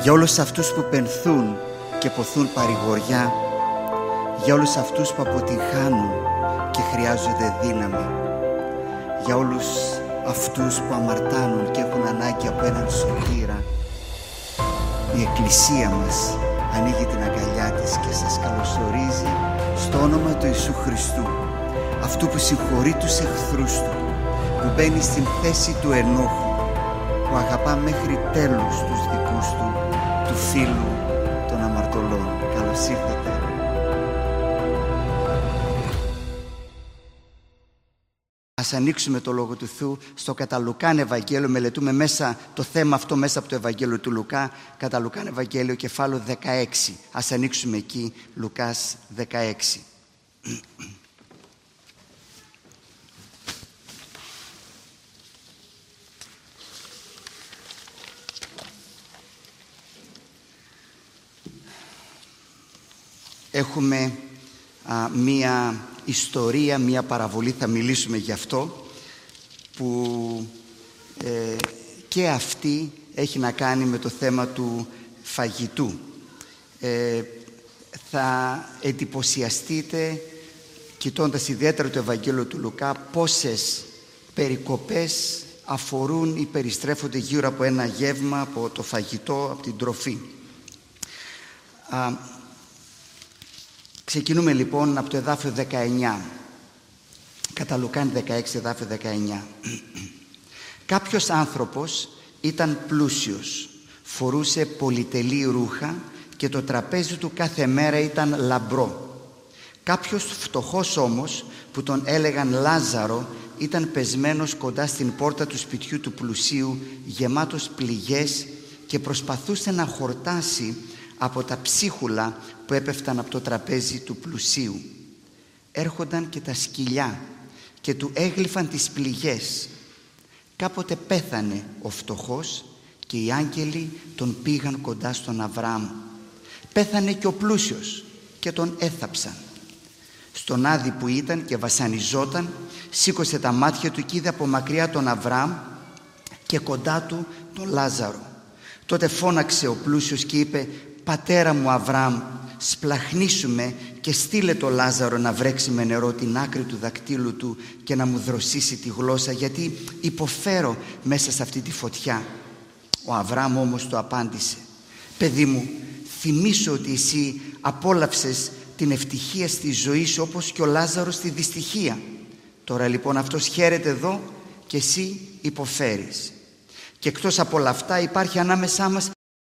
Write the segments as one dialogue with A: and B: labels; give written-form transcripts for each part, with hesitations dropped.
A: Για όλους αυτούς που πενθούν και ποθούν παρηγοριά, για όλους αυτούς που αποτυγχάνουν και χρειάζονται δύναμη, για όλους αυτούς που αμαρτάνουν και έχουν ανάγκη από έναν σωτήρα, η Εκκλησία μας ανοίγει την αγκαλιά της και σας καλωσορίζει στο όνομα του Ιησού Χριστού, αυτού που συγχωρεί τους εχθρούς του, που μπαίνει στην θέση του ενόχου, που αγαπά μέχρι τέλους τους δικούς του, του φίλου των αμαρτωλών. Καλώς ήρθατε. Ας ανοίξουμε το Λόγο του Θεού στο κατά Λουκάν Ευαγγέλιο. Μελετούμε μέσα το θέμα αυτό μέσα από το Ευαγγέλιο του Λουκά, κατά Λουκάν Ευαγγέλιο κεφάλαιο 16. Ας ανοίξουμε εκεί, Λουκάς 16. Έχουμε μία ιστορία, μία παραβολή, θα μιλήσουμε γι' αυτό, που και αυτή έχει να κάνει με το θέμα του φαγητού. Θα εντυπωσιαστείτε, κοιτώντας ιδιαίτερα το Ευαγγέλιο του Λουκά, πόσες περικοπές αφορούν ή περιστρέφονται γύρω από ένα γεύμα, από το φαγητό, από την τροφή. Ξεκινούμε λοιπόν από το εδάφιο 19. Κατά Λουκάν 16, εδάφιο 19. Κάποιος άνθρωπος ήταν πλούσιος, φορούσε πολυτελή ρούχα και το τραπέζι του κάθε μέρα ήταν λαμπρό. Κάποιος φτωχός όμως, που τον έλεγαν Λάζαρο, ήταν πεσμένος κοντά στην πόρτα του σπιτιού του πλουσίου, γεμάτος πληγές, και προσπαθούσε να χορτάσει από τα ψίχουλα που έπεφταν από το τραπέζι του πλουσίου. Έρχονταν και τα σκυλιά και του έγλυφαν τις πληγές. Κάποτε πέθανε ο φτωχός και οι άγγελοι τον πήγαν κοντά στον Αβραάμ. Πέθανε και ο πλούσιος και τον έθαψαν. Στον άδει που ήταν και βασανιζόταν, σήκωσε τα μάτια του και είδε από μακριά τον Αβραάμ και κοντά του τον Λάζαρο. Τότε φώναξε ο πλούσιος και είπε: «Πατέρα μου Αβραάμ, σπλαχνίσουμε και στείλε το Λάζαρο να βρέξει με νερό την άκρη του δακτύλου του και να μου δροσίσει τη γλώσσα, γιατί υποφέρω μέσα σε αυτή τη φωτιά». Ο Αβραάμ όμως του απάντησε: «Παιδί μου, θυμήσου ότι εσύ απόλαυσες την ευτυχία στη ζωή σου όπως και ο Λάζαρος τη δυστυχία. Τώρα λοιπόν αυτός χαίρεται εδώ και εσύ υποφέρεις. Και εκτός από όλα αυτά υπάρχει ανάμεσά μας,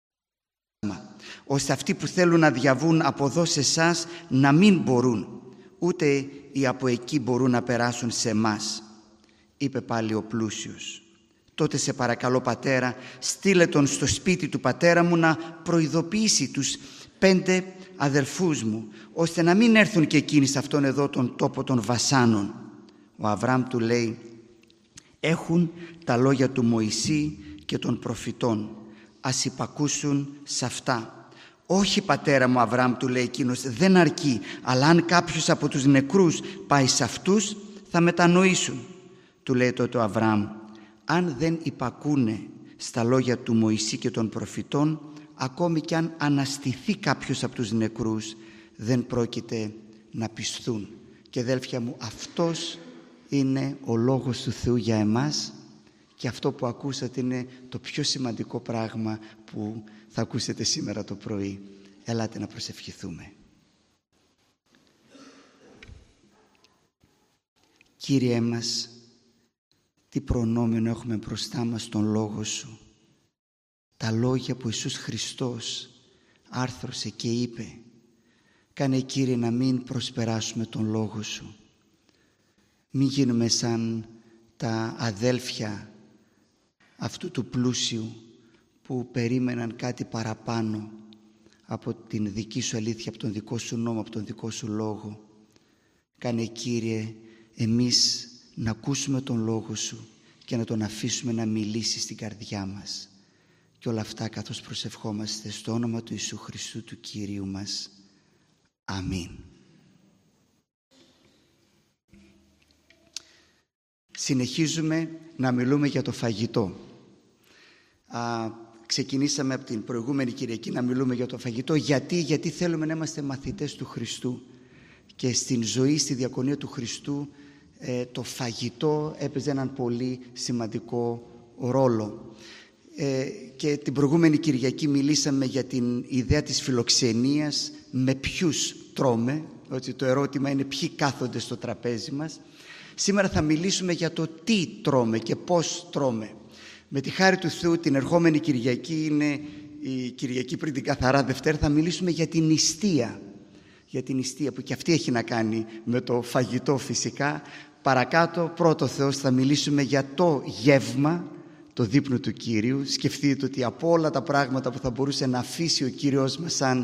A: ώστε αυτοί που θέλουν να διαβούν από εδώ σε εσάς να μην μπορούν, ούτε οι από εκεί μπορούν να περάσουν σε εμάς». Είπε πάλι ο πλούσιος: «Τότε σε παρακαλώ πατέρα, στείλε τον στο σπίτι του πατέρα μου να προειδοποιήσει τους 5 αδελφούς μου, ώστε να μην έρθουν και εκείνοι σε αυτόν εδώ τον τόπο των βασάνων». Ο Αβραάμ του λέει: «Έχουν τα λόγια του Μωυσή και των προφητών, ας υπακούσουν σε αυτά». «Όχι πατέρα μου Αβραάμ», του λέει εκείνος, «δεν αρκεί, αλλά αν κάποιος από τους νεκρούς πάει σε αυτούς θα μετανοήσουν». Του λέει τότε ο Αβραάμ: «Αν δεν υπακούνε στα λόγια του Μωυσή και των προφητών, ακόμη κι αν αναστηθεί κάποιος από τους νεκρούς, δεν πρόκειται να πιστούν». Και αδέλφια μου, αυτός είναι ο λόγος του Θεού για εμάς, και αυτό που ακούσατε είναι το πιο σημαντικό πράγμα που θα ακούσετε σήμερα το πρωί. Ελάτε να προσευχηθούμε. Κύριε μας, τι προνόμιο έχουμε μπροστά μας τον Λόγο Σου. Τα λόγια που Ιησούς Χριστός άρθρωσε και είπε. Κάνε, Κύριε, να μην προσπεράσουμε τον Λόγο Σου. Μην γίνουμε σαν τα αδέλφια αυτού του πλούσιου που περίμεναν κάτι παραπάνω από την δική Σου αλήθεια, από τον δικό Σου νόμο, από τον δικό Σου Λόγο. Κάνε, Κύριε, εμείς να ακούσουμε τον Λόγο Σου και να τον αφήσουμε να μιλήσει στην καρδιά μας. Και όλα αυτά καθώς προσευχόμαστε στο όνομα του Ιησού Χριστού του Κυρίου μας. Αμήν. Συνεχίζουμε να μιλούμε για το φαγητό. ξεκινήσαμε από την προηγούμενη Κυριακή να μιλούμε για το φαγητό. Γιατί θέλουμε να είμαστε μαθητές του Χριστού. Και στην ζωή, στη διακονία του Χριστού, το φαγητό έπαιζε έναν πολύ σημαντικό ρόλο. Και την προηγούμενη Κυριακή μιλήσαμε για την ιδέα της φιλοξενίας, με ποιους τρώμε, ότι το ερώτημα είναι ποιοι κάθονται στο τραπέζι μας. Σήμερα θα μιλήσουμε για το τι τρώμε και πώς τρώμε. Με τη χάρη του Θεού την ερχόμενη Κυριακή, είναι η Κυριακή πριν την Καθαρά Δευτέρα, θα μιλήσουμε για την νηστεία. Για την νηστεία που και αυτή έχει να κάνει με το φαγητό φυσικά. Παρακάτω, πρώτο Θεός, θα μιλήσουμε για το γεύμα, το δείπνο του Κύριου. Σκεφτείτε ότι από όλα τα πράγματα που θα μπορούσε να αφήσει ο Κύριος μας σαν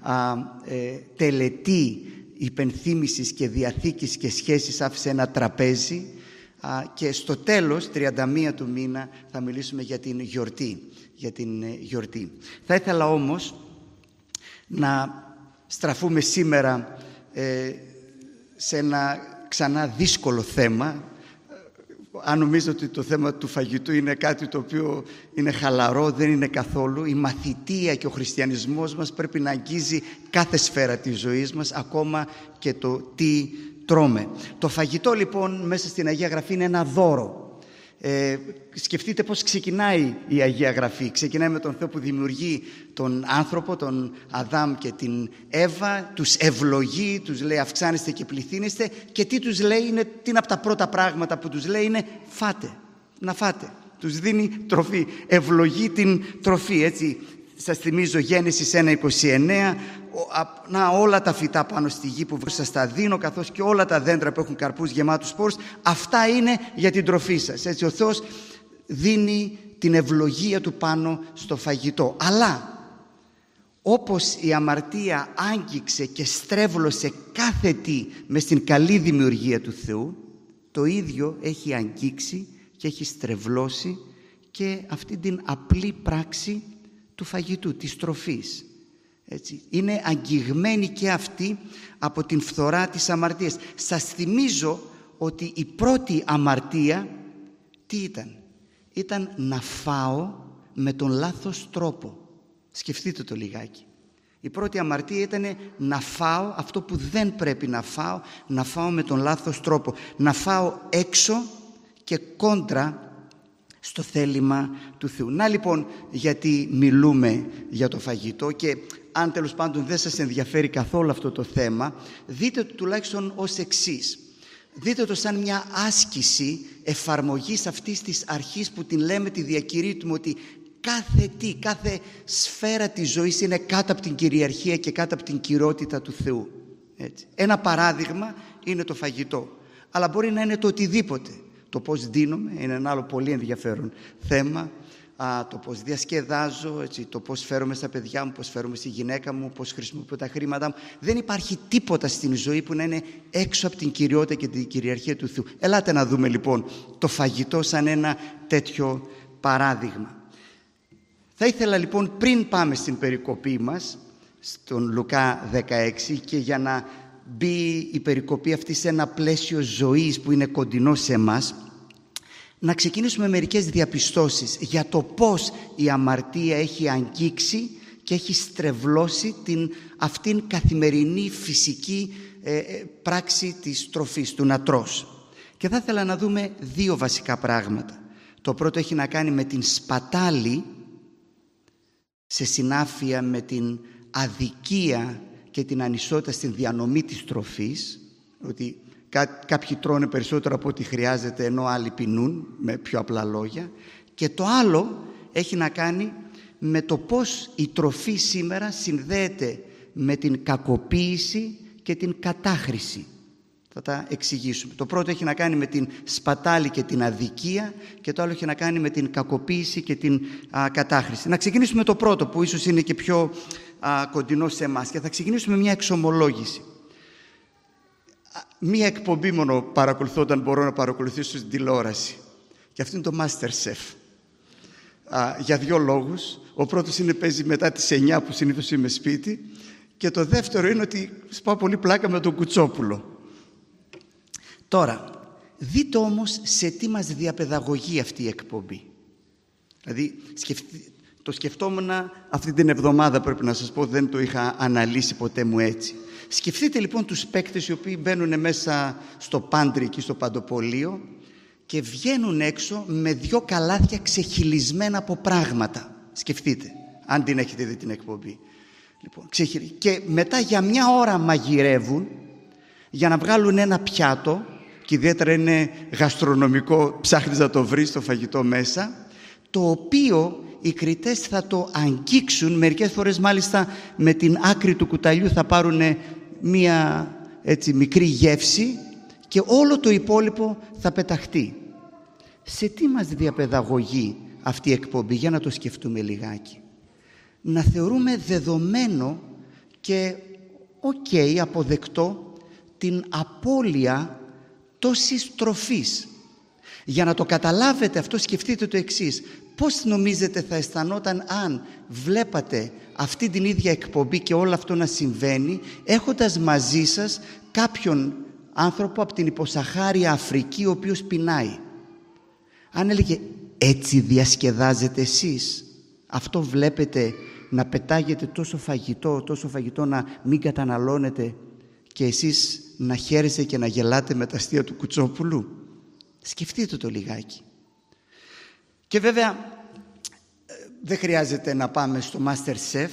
A: τελετή υπενθύμησης και διαθήκης και σχέσης, άφησε ένα τραπέζι, και στο τέλος, 31 του μήνα, θα μιλήσουμε για την γιορτή. Θα ήθελα όμως να στραφούμε σήμερα σε ένα ξανά δύσκολο θέμα. Αν νομίζω ότι το θέμα του φαγητού είναι κάτι το οποίο είναι χαλαρό, δεν είναι καθόλου. Η μαθητεία και ο χριστιανισμός μας πρέπει να αγγίζει κάθε σφαίρα της ζωής μας, ακόμα και το τι τρώμε. Το φαγητό λοιπόν μέσα στην Αγία Γραφή είναι ένα δώρο. Σκεφτείτε πώς ξεκινάει η Αγία Γραφή. Ξεκινάει με τον Θεό που δημιουργεί τον άνθρωπο, τον Αδάμ και την Εύα, τους ευλογεί, τους λέει αυξάνεστε και πληθύνεστε, και τι τους λέει, τι είναι από τα πρώτα πράγματα που τους λέει, είναι φάτε, να φάτε. Τους δίνει τροφή, ευλογεί την τροφή, έτσι. Σας θυμίζω Γέννησης 1:29, να όλα τα φυτά πάνω στη γη που σας τα δίνω, καθώς και όλα τα δέντρα που έχουν καρπούς γεμάτους σπόρους, αυτά είναι για την τροφή σας. Έτσι ο Θεός δίνει την ευλογία του πάνω στο φαγητό. Αλλά όπως η αμαρτία άγγιξε και στρέβλωσε κάθε τι μες στην καλή δημιουργία του Θεού, το ίδιο έχει αγγίξει και έχει στρεβλώσει και αυτή την απλή πράξη του φαγητού, της τροφής. Έτσι. Είναι αγγιγμένη και αυτή από την φθορά της αμαρτίας. Σας θυμίζω ότι η πρώτη αμαρτία τι ήταν? Ήταν να φάω με τον λάθος τρόπο. Σκεφτείτε το λιγάκι. Η πρώτη αμαρτία ήταν να φάω αυτό που δεν πρέπει να φάω με τον λάθος τρόπο. Να φάω έξω και κόντρα στο θέλημα του Θεού. Να λοιπόν γιατί μιλούμε για το φαγητό, και αν τέλος πάντων δεν σας ενδιαφέρει καθόλου αυτό το θέμα, δείτε το τουλάχιστον ως εξής. Δείτε το σαν μια άσκηση εφαρμογής αυτής της αρχής που την λέμε, τη διακηρύττουμε, ότι κάθε σφαίρα της ζωής είναι κάτω από την κυριαρχία και κάτω από την κυρότητα του Θεού. Έτσι. Ένα παράδειγμα είναι το φαγητό, αλλά μπορεί να είναι το οτιδήποτε. Το πώς δίνομαι είναι ένα άλλο πολύ ενδιαφέρον θέμα. Το πώς διασκεδάζω, έτσι, το πώς φέρομαι στα παιδιά μου, πώς φέρομαι στη γυναίκα μου, πώς χρησιμοποιώ τα χρήματά μου. Δεν υπάρχει τίποτα στην ζωή που να είναι έξω από την κυριότητα και την κυριαρχία του Θεού. Ελάτε να δούμε λοιπόν το φαγητό σαν ένα τέτοιο παράδειγμα. Θα ήθελα λοιπόν, πριν πάμε στην περικοπή μας, στον Λουκά 16, και για να μπει η περικοπή αυτή σε ένα πλαίσιο ζωής που είναι κοντινό σε εμάς, να ξεκινήσουμε μερικές διαπιστώσεις για το πώς η αμαρτία έχει αγγίξει και έχει στρεβλώσει αυτήν καθημερινή φυσική πράξη της τροφής, του να τρως. Και θα ήθελα να δούμε δύο βασικά πράγματα. Το πρώτο έχει να κάνει με την σπατάλη σε συνάφεια με την αδικία και την ανισότητα στην διανομή της τροφής, ότι κάποιοι τρώνε περισσότερο από ό,τι χρειάζεται ενώ άλλοι πεινούν, με πιο απλά λόγια. Και το άλλο έχει να κάνει με το πώς η τροφή σήμερα συνδέεται με την κακοποίηση και την κατάχρηση. Θα τα εξηγήσουμε. Το πρώτο έχει να κάνει με την σπατάλη και την αδικία, και το άλλο έχει να κάνει με την κακοποίηση και την κατάχρηση. Να ξεκινήσουμε με το πρώτο, που ίσως είναι και πιο κοντινό σε εμάς, και θα ξεκινήσουμε μια εξομολόγηση. Μία εκπομπή μόνο παρακολουθώ όταν μπορώ να παρακολουθήσω στην τηλεόραση, και αυτό είναι το MasterChef. Για δύο λόγους. Ο πρώτος είναι παίζει μετά τις 9 που συνήθως είμαι σπίτι, και το δεύτερο είναι ότι σπάω πολύ πλάκα με τον Κουτσόπουλο. Τώρα, δείτε όμως σε τι μας διαπαιδαγωγεί αυτή η εκπομπή. Δηλαδή, Το σκεφτόμουν αυτή την εβδομάδα, πρέπει να σας πω, δεν το είχα αναλύσει ποτέ μου έτσι. Σκεφτείτε λοιπόν τους παίκτες οι οποίοι μπαίνουν μέσα στο πάντρι εκεί στο παντοπολείο και βγαίνουν έξω με 2 καλάθια ξεχυλισμένα από πράγματα. Σκεφτείτε, αν την έχετε δει την εκπομπή. Λοιπόν, και μετά για 1 ώρα μαγειρεύουν για να βγάλουν ένα πιάτο, και ιδιαίτερα είναι γαστρονομικό, ψάχνεις να το βρεις το φαγητό μέσα, το οποίο οι κριτές θα το αγγίξουν, μερικές φορές μάλιστα με την άκρη του κουταλιού θα πάρουν μία έτσι μικρή γεύση και όλο το υπόλοιπο θα πεταχτεί. Σε τι μας διαπαιδαγωγεί αυτή η εκπομπή? Για να το σκεφτούμε λιγάκι. Να θεωρούμε δεδομένο και αποδεκτό την απώλεια τόσης τροφής. Για να το καταλάβετε αυτό, σκεφτείτε το εξής. Πώς νομίζετε θα αισθανόταν αν βλέπατε αυτή την ίδια εκπομπή και όλο αυτό να συμβαίνει, έχοντας μαζί σας κάποιον άνθρωπο από την υποσαχάρια Αφρική ο οποίος πεινάει? Αν έλεγε έτσι διασκεδάζετε εσείς, αυτό βλέπετε να πετάγετε τόσο φαγητό να μην καταναλώνετε και εσείς να χαίρεστε και να γελάτε με τα αστεία του Κουτσόπουλου? Σκεφτείτε το λιγάκι. Και βέβαια δεν χρειάζεται να πάμε στο MasterChef.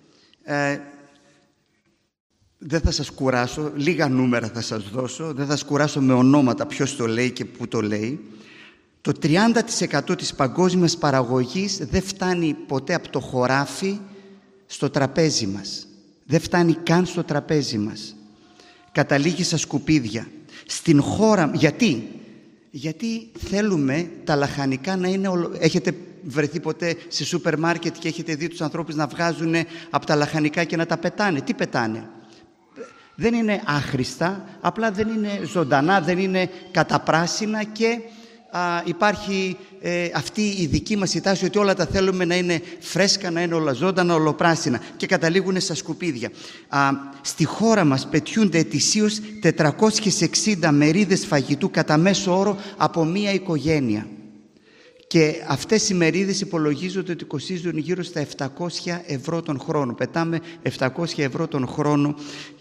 A: Δεν θα σας κουράσω, λίγα νούμερα θα σας δώσω, δεν θα σας κουράσω με ονόματα ποιος το λέει και πού το λέει. Το 30% της παγκόσμιας παραγωγής δεν φτάνει ποτέ από το χωράφι στο τραπέζι μας. Δεν φτάνει καν στο τραπέζι μας. Καταλήγει στα σκουπίδια. Στην χώρα... Γιατί θέλουμε τα λαχανικά να είναι... Έχετε βρεθεί ποτέ σε σούπερ μάρκετ και έχετε δει τους ανθρώπους να βγάζουν από τα λαχανικά και να τα πετάνε? Τι πετάνε? Δεν είναι άχρηστα, απλά δεν είναι ζωντανά, δεν είναι καταπράσινα και υπάρχει αυτή η δική μας η τάση ότι όλα τα θέλουμε να είναι φρέσκα, να είναι όλα ζωντανά, ολοπράσινα και καταλήγουν στα σκουπίδια. Στη χώρα μας πετιούνται ετησίως 460 μερίδες φαγητού κατά μέσο όρο από μία οικογένεια. Και αυτές οι μερίδες υπολογίζονται ότι κοστίζουν γύρω στα 700 ευρώ τον χρόνο. Πετάμε 700 ευρώ τον χρόνο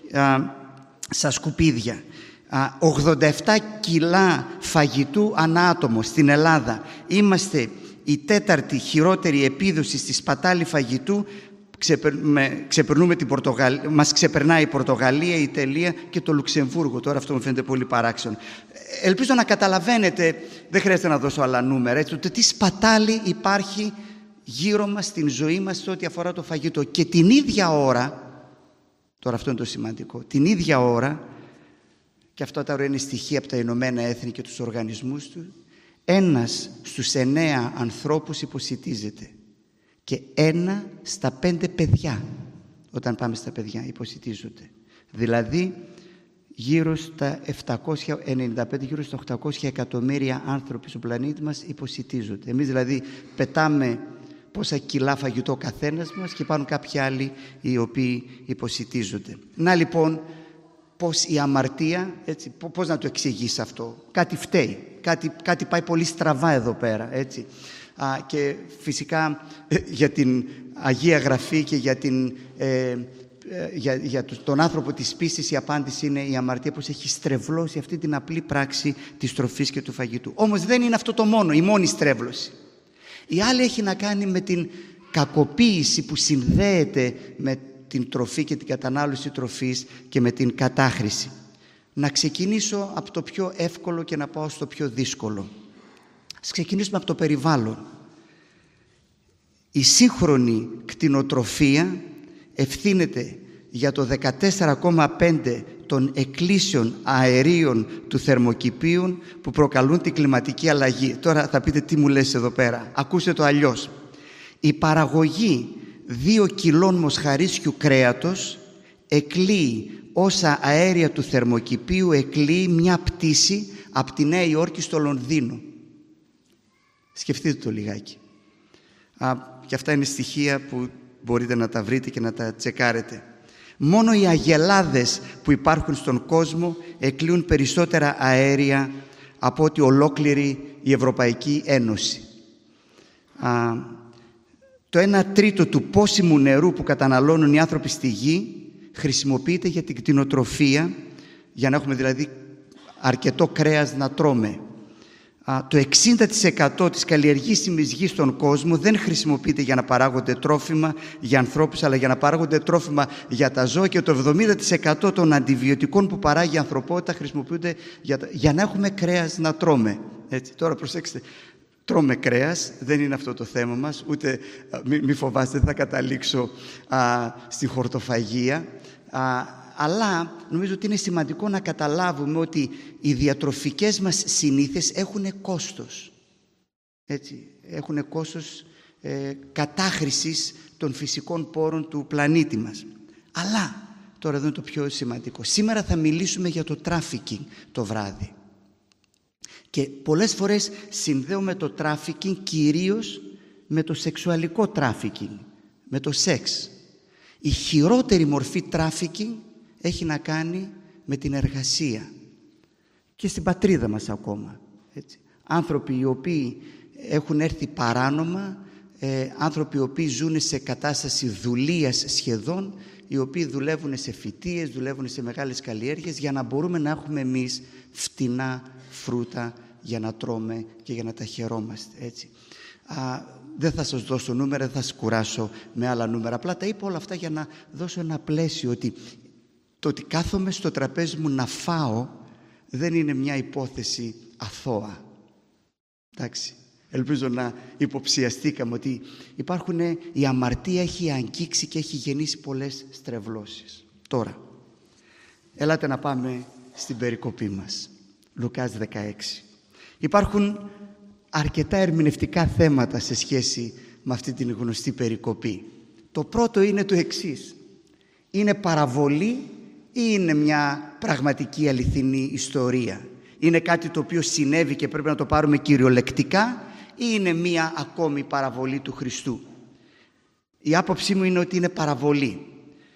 A: στα σκουπίδια. 87 κιλά φαγητού ανά άτομο στην Ελλάδα. Είμαστε η 4η χειρότερη επίδοση στη σπατάλη φαγητού. Ξεπερνούμε την Πορτογαλία, μας ξεπερνάει η Πορτογαλία, η Ιταλία και το Λουξεμβούργο. Τώρα αυτό μου φαίνεται πολύ παράξενο. Ελπίζω να καταλαβαίνετε, δεν χρειάζεται να δώσω άλλα νούμερα, έτσι, ότι τι σπατάλη υπάρχει γύρω μας, στην ζωή μας, σε ό,τι αφορά το φαγητό. Και την ίδια ώρα, τώρα αυτό είναι το σημαντικό, την ίδια ώρα, και αυτά τώρα είναι στοιχεία από τα Ηνωμένα Έθνη και τους οργανισμούς του, 1 στους 9 ανθρώπους υποσιτίζεται. Και 1 στα 5 παιδιά, όταν πάμε στα παιδιά, υποσιτίζονται. Δηλαδή, γύρω στα 795, γύρω στα 800 εκατομμύρια άνθρωποι στον πλανήτη μας υποσιτίζονται. Εμείς δηλαδή πετάμε πόσα κιλά φαγητό καθένας μας και υπάρχουν κάποιοι άλλοι οι οποίοι υποσιτίζονται. Να λοιπόν, πώς η αμαρτία, έτσι, πώς να το εξηγείς αυτό? Κάτι φταίει, κάτι πάει πολύ στραβά εδώ πέρα, έτσι. Και φυσικά για την Αγία Γραφή και για τον άνθρωπο της πίστης η απάντηση είναι η αμαρτία, πως έχει στρεβλώσει αυτή την απλή πράξη της τροφής και του φαγητού. Όμως δεν είναι αυτό το μόνο, η μόνη στρέβλωση. Η άλλη έχει να κάνει με την κακοποίηση που συνδέεται με την τροφή και την κατανάλωση τροφής και με την κατάχρηση. Να ξεκινήσω από το πιο εύκολο και να πάω στο πιο δύσκολο. Ας ξεκινήσουμε από το περιβάλλον. Η σύγχρονη κτηνοτροφία ευθύνεται για το 14,5% των εκκλήσεων αερίων του θερμοκηπίου που προκαλούν την κλιματική αλλαγή. Τώρα θα πείτε τι μου λες εδώ πέρα. Ακούστε το αλλιώς. Η παραγωγή 2 κιλών μοσχαρίσιου κρέατος εκλείει όσα αέρια του θερμοκηπίου εκλείει μια πτήση από τη Νέα Υόρκη στο Λονδίνο. Σκεφτείτε το λιγάκι. Και αυτά είναι στοιχεία που μπορείτε να τα βρείτε και να τα τσεκάρετε. Μόνο οι αγελάδες που υπάρχουν στον κόσμο εκλείουν περισσότερα αέρια από ότι ολόκληρη η Ευρωπαϊκή Ένωση. το 1/3 του πόσιμου νερού που καταναλώνουν οι άνθρωποι στη γη χρησιμοποιείται για την κτηνοτροφία, για να έχουμε δηλαδή αρκετό κρέας να τρώμε. Το 60% της καλλιεργήσιμης γης στον κόσμο δεν χρησιμοποιείται για να παράγονται τρόφιμα για ανθρώπους, αλλά για να παράγονται τρόφιμα για τα ζώα, και το 70% των αντιβιωτικών που παράγει η ανθρωπότητα χρησιμοποιούνται για να έχουμε κρέας να τρώμε. Έτσι, τώρα προσέξτε, τρώμε κρέας, δεν είναι αυτό το θέμα μας, ούτε μη φοβάστε, δεν θα καταλήξω στη χορτοφαγία, αλλά νομίζω ότι είναι σημαντικό να καταλάβουμε ότι οι διατροφικές μας συνήθειες έχουν κόστος. Έτσι, έχουν κόστος κατάχρησης των φυσικών πόρων του πλανήτη μας. Αλλά, τώρα εδώ είναι το πιο σημαντικό, σήμερα θα μιλήσουμε για το τράφικινγκ το βράδυ. Και πολλές φορές συνδέουμε το τράφικινγκ κυρίως με το σεξουαλικό τράφικινγκ, με το σεξ. Η χειρότερη μορφή τράφικινγκ έχει να κάνει με την εργασία. Και στην πατρίδα μας ακόμα. Έτσι. Άνθρωποι οι οποίοι έχουν έρθει παράνομα, άνθρωποι οι οποίοι ζουν σε κατάσταση δουλείας σχεδόν, οι οποίοι δουλεύουν σε φυτείες, δουλεύουν σε μεγάλες καλλιέργειες, για να μπορούμε να έχουμε εμείς φτηνά φρούτα για να τρώμε και για να τα χαιρόμαστε. Έτσι. Δεν θα σας δώσω νούμερα, δεν θα σας κουράσω με άλλα νούμερα. Απλά τα είπα όλα αυτά για να δώσω ένα πλαίσιο, ότι το ότι κάθομαι στο τραπέζι μου να φάω δεν είναι μια υπόθεση αθώα. Εντάξει. Ελπίζω να υποψιαστήκαμε ότι η αμαρτία έχει αγγίξει και έχει γεννήσει πολλές στρεβλώσεις. Τώρα, ελάτε να πάμε στην περικοπή μας. Λουκάς 16. Υπάρχουν αρκετά ερμηνευτικά θέματα σε σχέση με αυτή την γνωστή περικοπή. Το πρώτο είναι το εξής. Είναι παραβολή ή είναι μια πραγματική αληθινή ιστορία? Είναι κάτι το οποίο συνέβη και πρέπει να το πάρουμε κυριολεκτικά, ή είναι μια ακόμη παραβολή του Χριστού? Η άποψή μου είναι ότι είναι παραβολή.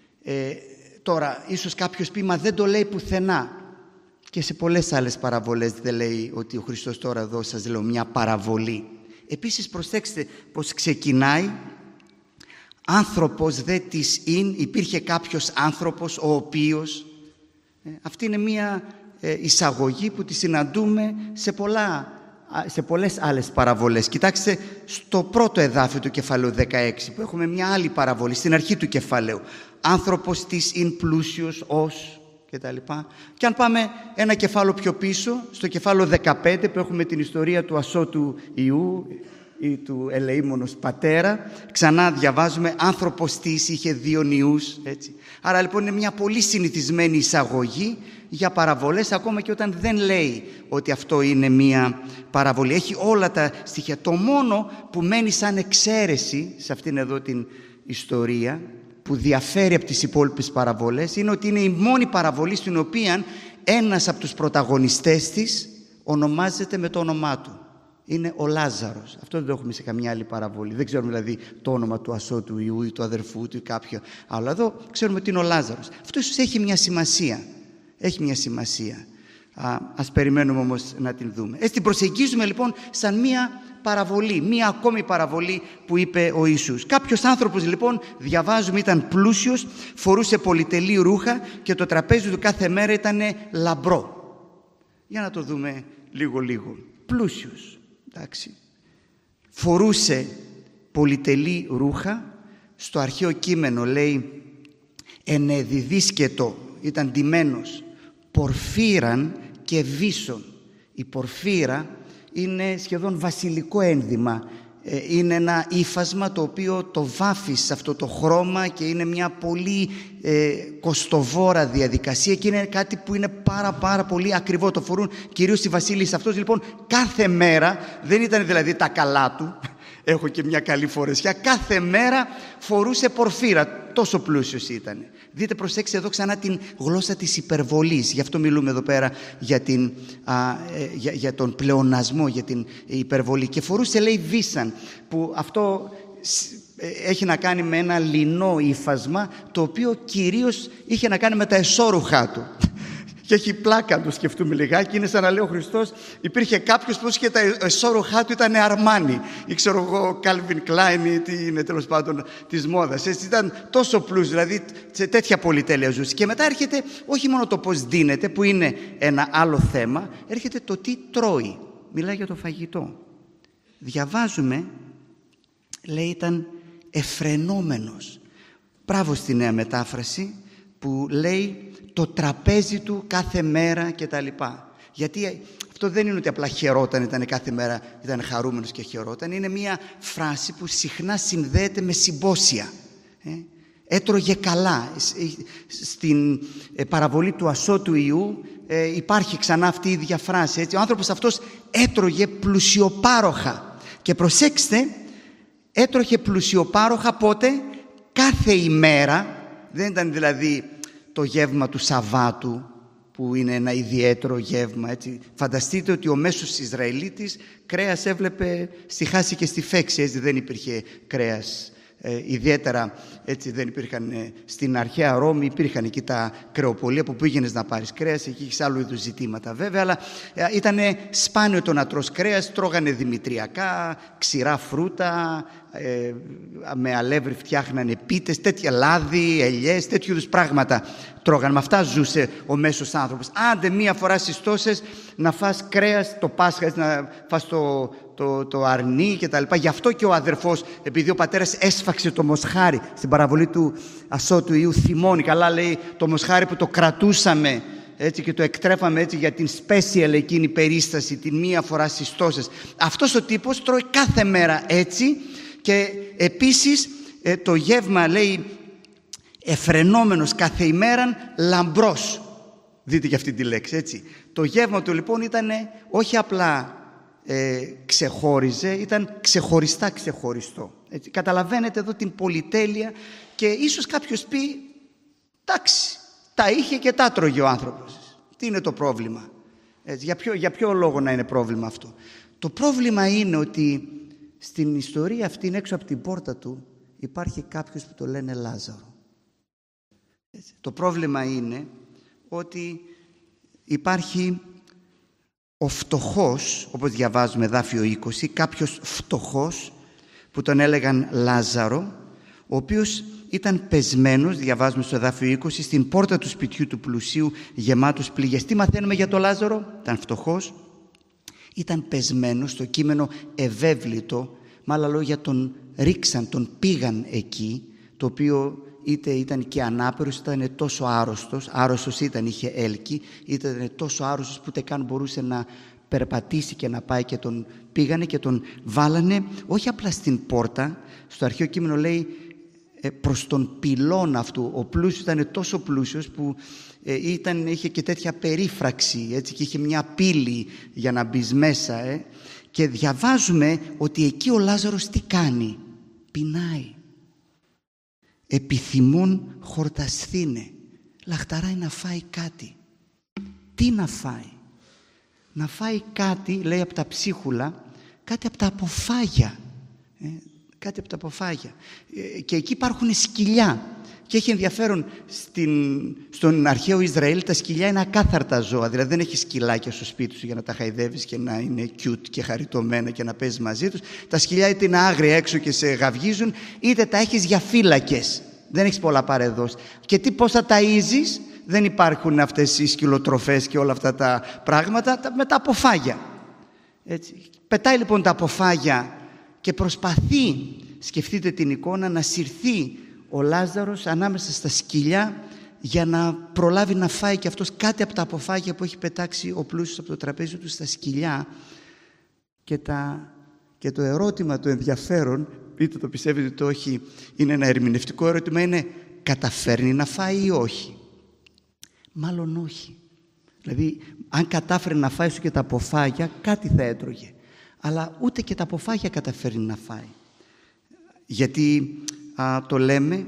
A: Τώρα, ίσως κάποιος πει, μα δεν το λέει πουθενά. Και σε πολλές άλλες παραβολές δεν λέει ότι ο Χριστός, τώρα εδώ σας λέω μια παραβολή. Επίσης προσέξτε πως ξεκινάει, άνθρωπος δε της ειν, υπήρχε κάποιος άνθρωπος ο οποίος. Αυτή είναι μια εισαγωγή που τη συναντούμε σε πολλές άλλες παραβολές. Κοιτάξτε στο πρώτο εδάφιο του κεφαλαίου 16 που έχουμε μια άλλη παραβολή, στην αρχή του κεφαλαίου. Άνθρωπος της ειν πλούσιος ως και τα λοιπά. Και αν πάμε ένα κεφάλαιο πιο πίσω, στο κεφάλαιο 15 που έχουμε την ιστορία του ασώτου Ιού ή του ελεήμονος πατέρα, ξανά διαβάζουμε άνθρωπος της είχε 2 νιούς, έτσι. Άρα λοιπόν είναι μια πολύ συνηθισμένη εισαγωγή για παραβολές, ακόμα και όταν δεν λέει ότι αυτό είναι μια παραβολή. Έχει όλα τα στοιχεία. Το μόνο που μένει σαν εξαίρεση σε αυτήν εδώ την ιστορία, που διαφέρει από τις υπόλοιπες παραβολές, είναι ότι είναι η μόνη παραβολή στην οποία ένας από τους πρωταγωνιστές της ονομάζεται με το όνομά του. Είναι ο Λάζαρος. Αυτό δεν το έχουμε σε καμιά άλλη παραβολή. Δεν ξέρουμε δηλαδή το όνομα του ασώτου Ιού ή του αδερφού του ή κάποιο άλλο. Εδώ ξέρουμε ότι είναι ο Λάζαρος. Αυτό ίσως έχει μια σημασία. Έχει μια σημασία. Ας περιμένουμε όμως να την δούμε. Έτσι την προσεγγίζουμε λοιπόν σαν μια παραβολή, μία ακόμη παραβολή που είπε ο Ιησούς. Κάποιος άνθρωπος λοιπόν, διαβάζουμε, ήταν πλούσιος, φορούσε πολυτελή ρούχα και το τραπέζι του κάθε μέρα ήταν λαμπρό. Για να το δούμε λίγο. Πλούσιος, εντάξει. Φορούσε πολυτελή ρούχα. Στο αρχαίο κείμενο λέει ενεδιδίσκετο, ήταν ντυμένος πορφύραν και βίσον. Η πορφύρα είναι σχεδόν βασιλικό ένδυμα. Είναι ένα ύφασμα το οποίο το βάφεις σε αυτό το χρώμα και είναι μια πολύ κοστοβόρα διαδικασία και είναι κάτι που είναι πάρα πολύ ακριβό. Το φορούν κυρίως οι βασίλειες. Αυτός λοιπόν κάθε μέρα, δεν ήταν δηλαδή τα καλά του, έχω και μια καλή φορεσιά, κάθε μέρα φορούσε πορφύρα, τόσο πλούσιος ήταν. Δείτε, προσέξτε εδώ ξανά την γλώσσα της υπερβολής. Γι' αυτό μιλούμε εδώ πέρα για τον πλεονασμό, για την υπερβολή. Και φορούσε, λέει, βίσαν, που αυτό έχει να κάνει με ένα λινό ύφασμα, το οποίο κυρίως είχε να κάνει με τα εσώρουχά του. Και έχει πλάκα να το σκεφτούμε λιγάκι. Είναι σαν να λέει ο Χριστός, υπήρχε κάποιος που είχε τα εσώρουχά του ήταν Αρμάνι ή ξέρω εγώ Calvin Klein ή τι είναι τέλος πάντων της μόδας. Έτσι ήταν τόσο πλούσιος, δηλαδή σε τέτοια πολυτέλεια ζούσε. Και μετά έρχεται όχι μόνο το πώς δίνεται, που είναι ένα άλλο θέμα, έρχεται το τι τρώει. Μιλάει για το φαγητό. Διαβάζουμε, λέει ήταν εφρενόμενος. Μπράβο στη Νέα Μετάφραση που λέει το τραπέζι του κάθε μέρα και τα λοιπά. Γιατί αυτό δεν είναι ότι απλά χαιρόταν, ήταν κάθε μέρα, ήταν χαρούμενος και χαιρόταν. Είναι μια φράση που συχνά συνδέεται με συμπόσια. Έτρωγε καλά. Στην παραβολή του ασώτου Ιού υπάρχει ξανά αυτή η ίδια φράση. Έτσι. Ο άνθρωπος αυτός έτρωγε πλουσιοπάροχα. Και προσέξτε, έτρωγε πλουσιοπάροχα πότε? Κάθε ημέρα. Δεν ήταν δηλαδή το γεύμα του Σαββάτου που είναι ένα ιδιαίτερο γεύμα. Έτσι. Φανταστείτε ότι ο μέσος Ισραηλίτης κρέας έβλεπε στη χάση και στη φέξη. Έτσι δεν υπήρχε κρέας. Ιδιαίτερα έτσι δεν υπήρχαν στην αρχαία Ρώμη, υπήρχαν εκεί τα κρεοπολία που πήγαινες να πάρεις κρέας, εκεί είχες άλλου είδους ζητήματα βέβαια, αλλά ήταν σπάνιο το να τρως κρέας, τρώγανε δημητριακά, ξηρά φρούτα, με αλεύρι φτιάχνανε πίτες, τέτοια λάδι, ελιές, τέτοιου είδους πράγματα τρώγανε. Με αυτά ζούσε ο μέσος άνθρωπος. Άντε μία φορά στις τόσες να φας κρέας το Πάσχα, να φας το αρνί και τα λοιπά. Γι' αυτό και ο αδερφός, επειδή ο πατέρας έσφαξε το μοσχάρι στην παραβολή του ασώτου Ιού, θυμώνει. Καλά λέει το μοσχάρι που το κρατούσαμε έτσι, και το εκτρέφαμε έτσι για την special εκείνη περίσταση, την μία φορά στις τόσες. Αυτός ο τύπος τρώει κάθε μέρα έτσι και επίσης το γεύμα λέει εφρενόμενος κάθε ημέραν λαμπρός. Δείτε και αυτή τη λέξη έτσι. Το γεύμα του λοιπόν ήταν όχι απλά ξεχώριζε, ήταν ξεχωριστά ξεχωριστό. Έτσι. Καταλαβαίνετε εδώ την πολυτέλεια και ίσως κάποιος πει εντάξει, τα είχε και τα τρώγε ο άνθρωπος. Τι είναι το πρόβλημα? Έτσι, για ποιο λόγο να είναι πρόβλημα αυτό? Το πρόβλημα είναι ότι στην ιστορία αυτή έξω από την πόρτα του υπάρχει κάποιος που το λένε Λάζαρο. Έτσι. Το πρόβλημα είναι ότι υπάρχει ο φτωχός, όπως διαβάζουμε εδάφιο 20, κάποιος φτωχός που τον έλεγαν Λάζαρο, ο οποίος ήταν πεσμένος, διαβάζουμε στο εδάφιο 20, στην πόρτα του σπιτιού του πλουσίου γεμάτος πληγές. Τι μαθαίνουμε για τον Λάζαρο? Ήταν φτωχός, ήταν πεσμένος, το κείμενο ευέβλητο, με άλλα λόγια τον ρίξαν, τον πήγαν εκεί, το οποίο είτε ήταν και ανάπηρος, ήταν τόσο άρρωστος ήταν, είχε έλκη, ήταν τόσο άρρωστος που ούτε καν μπορούσε να περπατήσει και να πάει, και τον πήγανε και τον βάλανε όχι απλά στην πόρτα, στο αρχαίο κείμενο λέει προς τον πυλώνα αυτού. Ο πλούσιος ήταν τόσο πλούσιος που είχε και τέτοια περίφραξη, έτσι, και είχε μια πύλη για να μπεις μέσα. Και διαβάζουμε ότι εκεί ο Λάζαρος τι κάνει? Πεινάει. Επιθυμών χορτασθήνε. Λαχταράει να φάει κάτι. Τι να φάει? Να φάει κάτι, λέει, από τα ψίχουλα, κάτι από τα αποφάγια. Κάτι από τα αποφάγια. Και εκεί υπάρχουν σκυλιά. Και έχει ενδιαφέρον στον αρχαίο Ισραήλ, τα σκυλιά είναι ακάθαρτα ζώα. Δηλαδή δεν έχει σκυλάκια στο σπίτι σου για να τα χαϊδεύεις και να είναι cute και χαριτωμένα και να παίζεις μαζί τους. Τα σκυλιά είτε είναι άγρια έξω και σε γαυγίζουν, είτε τα έχεις για φύλακες. Δεν έχεις πολλά παρεδώς. Και πώς θα ταΐζεις? Δεν υπάρχουν αυτές οι σκυλοτροφές και όλα αυτά τα πράγματα με τα αποφάγια. Έτσι. Πετάει λοιπόν τα αποφάγια και προσπαθεί, σκεφτείτε την εικόνα, να συρθεί ο Λάζαρος ανάμεσα στα σκυλιά για να προλάβει να φάει και αυτός κάτι από τα αποφάγια που έχει πετάξει ο πλούσιος από το τραπέζι του στα σκυλιά. Και το ερώτημα, το ενδιαφέρον, είτε το πιστεύετε είτε όχι, είναι ένα ερμηνευτικό ερώτημα, είναι καταφέρνει να φάει ή όχι? Μάλλον όχι. Δηλαδή αν κατάφερε να φάει και τα αποφάγια, κάτι θα έτρωγε. Αλλά ούτε και τα αποφάγια καταφέρνει να φάει. Γιατί το λέμε?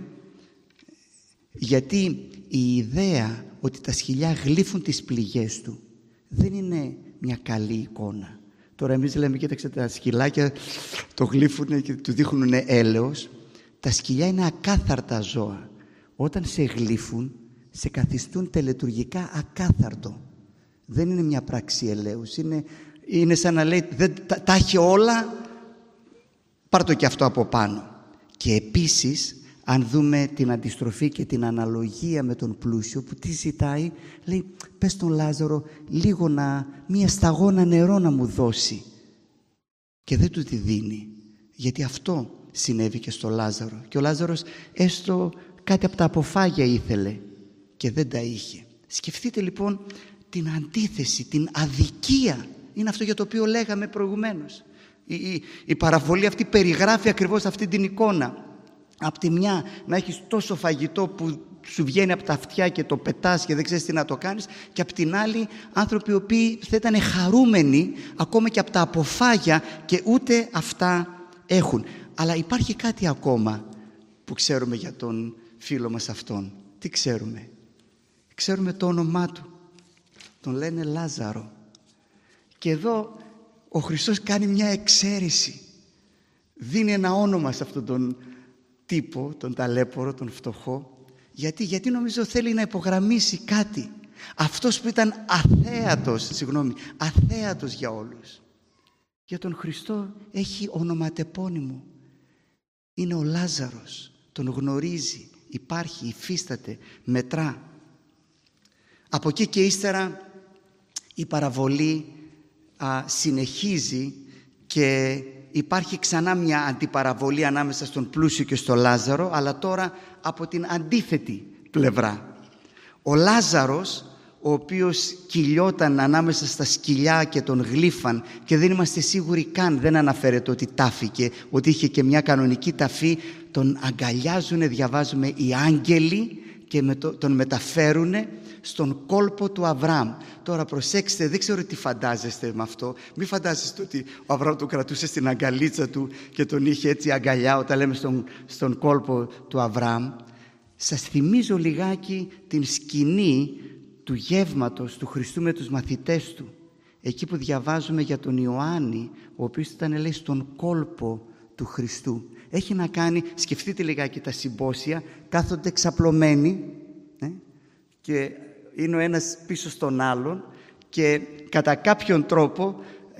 A: Γιατί η ιδέα ότι τα σκυλιά γλύφουν τις πληγές του δεν είναι μια καλή εικόνα. Τώρα εμείς λέμε, κοίταξε, τα σκυλάκια το γλύφουν και του δείχνουν έλεος. Τα σκυλιά είναι ακάθαρτα ζώα. Όταν σε γλύφουν σε καθιστούν τελετουργικά ακάθαρτο. Δεν είναι μια πράξη ελέους. Είναι σαν να λέει τα έχει όλα, πάρ' το και αυτό από πάνω. Και επίσης, αν δούμε την αντιστροφή και την αναλογία με τον πλούσιο, που τι ζητάει, λέει πες τον Λάζαρο λίγο μία σταγόνα νερό να μου δώσει. Και δεν του τη δίνει, γιατί αυτό συνέβη και στο Λάζαρο. Και ο Λάζαρος έστω κάτι από τα αποφάγια ήθελε και δεν τα είχε. Σκεφτείτε λοιπόν την αντίθεση, την αδικία. Είναι αυτό για το οποίο λέγαμε προηγουμένως. Η παραβολή αυτή περιγράφει ακριβώς αυτή την εικόνα. Απ' τη μια να έχεις τόσο φαγητό που σου βγαίνει από τα αυτιά και το πετάς και δεν ξέρεις τι να το κάνεις, και απ' την άλλη άνθρωποι οι οποίοι θα ήταν χαρούμενοι ακόμα και από τα αποφάγια και ούτε αυτά έχουν. Αλλά υπάρχει κάτι ακόμα που ξέρουμε για τον φίλο μας αυτόν. Τι ξέρουμε? Ξέρουμε το όνομά του. Τον λένε Λάζαρο. Και εδώ ο Χριστός κάνει μια εξαίρεση. Δίνει ένα όνομα σε αυτόν τον τύπο, τον ταλέπορο, τον φτωχό. Γιατί νομίζω θέλει να υπογραμμίσει κάτι. Αυτός που ήταν αθέατος για όλους. Για τον Χριστό έχει ονοματεπώνυμο. Είναι ο Λάζαρος. Τον γνωρίζει, υπάρχει, υφίσταται, μετρά. Από εκεί και ύστερα η παραβολή συνεχίζει και υπάρχει ξανά μια αντιπαραβολή ανάμεσα στον πλούσιο και στο Λάζαρο, αλλά τώρα από την αντίθετη πλευρά. Ο Λάζαρος, ο οποίος κυλιόταν ανάμεσα στα σκυλιά και τον γλύφαν και δεν είμαστε σίγουροι καν, δεν αναφέρεται ότι τάφηκε, ότι είχε και μια κανονική ταφή, τον αγκαλιάζουν, διαβάζουμε, οι άγγελοι και τον μεταφέρουν στον κόλπο του Αβραάμ. Τώρα προσέξτε, δεν ξέρω τι φαντάζεστε με αυτό. Μην φαντάζεστε ότι ο Αβραάμ τον κρατούσε στην αγκαλίτσα του και τον είχε έτσι αγκαλιά όταν λέμε στον κόλπο του Αβραάμ. Σας θυμίζω λιγάκι την σκηνή του γεύματος του Χριστού με τους μαθητές του. Εκεί που διαβάζουμε για τον Ιωάννη, ο οποίος ήταν, λέει, στον κόλπο του Χριστού. Έχει να κάνει, σκεφτείτε λιγάκι τα συμπόσια, κάθονται ξαπλωμένοι και είναι ο ένας πίσω στον άλλον και κατά κάποιον τρόπο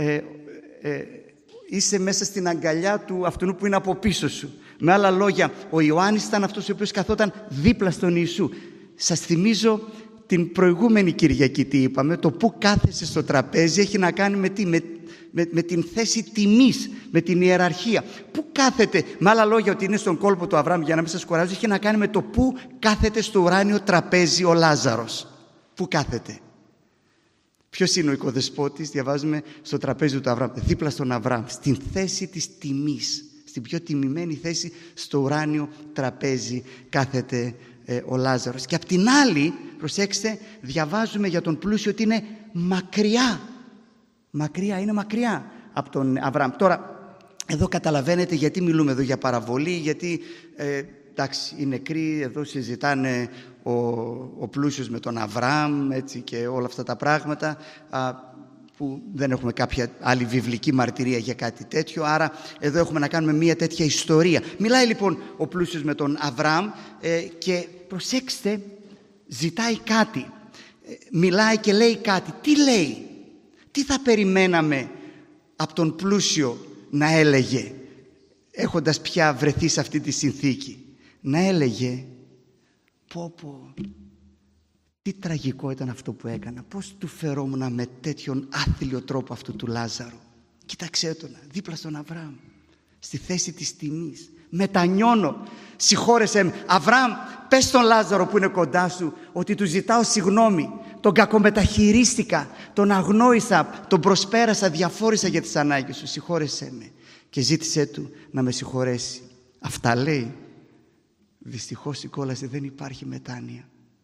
A: είσαι μέσα στην αγκαλιά του αυτού που είναι από πίσω σου. Με άλλα λόγια, ο Ιωάννης ήταν αυτός ο οποίος καθόταν δίπλα στον Ιησού. Σας θυμίζω την προηγούμενη Κυριακή τι είπαμε, το που κάθεσαι στο τραπέζι έχει να κάνει με την θέση τιμής, με την ιεραρχία. Πού κάθεται, με άλλα λόγια, ότι είναι στον κόλπο του Αβραάμ, για να μην σας κουράζω, έχει να κάνει με το πού κάθεται στο ουράνιο τραπέζι ο Λάζαρος. Πού κάθεται? Ποιος είναι ο οικοδεσπότης? Διαβάζουμε στο τραπέζι του Αβραάμ, δίπλα στον Αβραάμ, στην θέση της τιμής, στην πιο τιμημένη θέση, στο ουράνιο τραπέζι κάθεται ο Λάζαρος. Και απ' την άλλη, προσέξτε, διαβάζουμε για τον πλούσιο ότι είναι μακριά. Είναι μακριά από τον Αβραάμ. Τώρα, εδώ καταλαβαίνετε γιατί μιλούμε εδώ για παραβολή, γιατί εντάξει, οι νεκροί εδώ συζητάνε ο πλούσιος με τον Αβραάμ, έτσι, και όλα αυτά τα πράγματα, που δεν έχουμε κάποια άλλη βιβλική μαρτυρία για κάτι τέτοιο, άρα εδώ έχουμε να κάνουμε μια τέτοια ιστορία. Μιλάει λοιπόν ο πλούσιος με τον Αβραάμ και προσέξτε, ζητάει κάτι, μιλάει και λέει κάτι. Τι λέει? Τι θα περιμέναμε από τον πλούσιο να έλεγε, έχοντας πια βρεθεί σε αυτή τη συνθήκη? Να έλεγε, πω, τι τραγικό ήταν αυτό που έκανα, πώς του φερόμουν με τέτοιον άθλιο τρόπο αυτού του Λάζαρου. Κοίταξέ τον, δίπλα στον Αβραάμ, στη θέση της τιμής. Μετανιώνω, συγχώρεσέ με. Αβραάμ, πες στον Λάζαρο που είναι κοντά σου ότι του ζητάω συγγνώμη. Τον κακομεταχειρίστηκα, τον αγνόησα, τον προσπέρασα, διαφόρησα για τις ανάγκες σου. Συγχώρεσέ με. Και ζήτησέ του να με συγχωρέσει. Αυτά λέει? Δυστυχώς η κόλαση δεν υπάρχει μετάνοια.